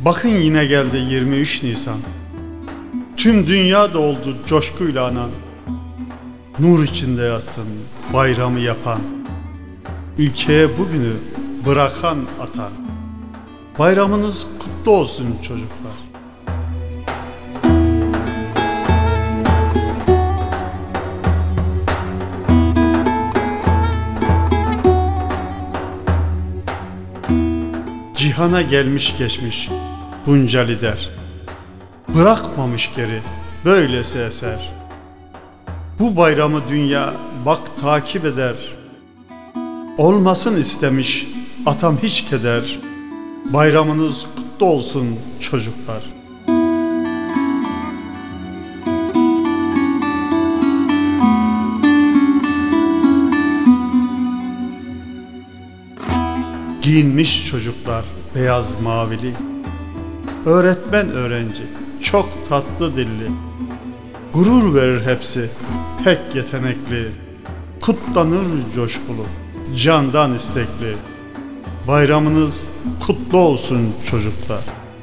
Bakın yine geldi 23 Nisan. Tüm dünya doldu coşkuyla anan. Nur içinde yatsın bayramı yapan, ülkeye bugünü bırakan atan. Bayramınız kutlu olsun çocuklar. Cihana gelmiş geçmiş bunca lider, bırakmamış geri böylesi eser. Bu bayramı dünya bak takip eder, olmasın istemiş atam hiç keder. Bayramınız kutlu olsun çocuklar. Giyinmiş çocuklar beyaz mavili, öğretmen öğrenci çok tatlı dilli. Gurur verir hepsi pek yetenekli, kutlanır coşkulu candan istekli. Bayramınız kutlu olsun çocuklar.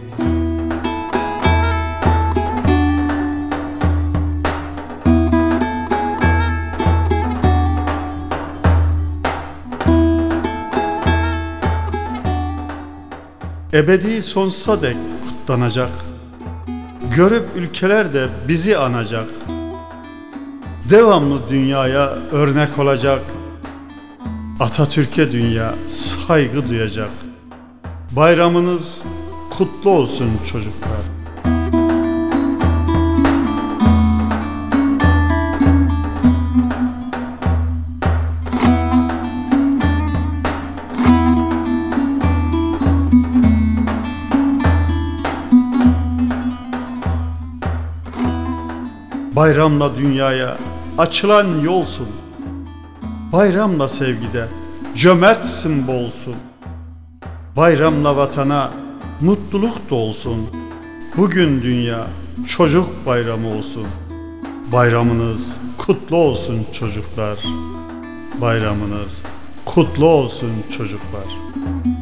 Ebedi sonsuza dek kutlanacak, görüp ülkeler de bizi anacak. Devamlı dünyaya örnek olacak, Atatürk'e dünya saygı duyacak. Bayramınız kutlu olsun çocuklar. Bayramla dünyaya açılan yolsun, bayramla sevgide cömertsin bolsun. Bayramla vatana mutluluk dolsun, bugün dünya çocuk bayramı olsun. Bayramınız kutlu olsun çocuklar. Bayramınız kutlu olsun çocuklar.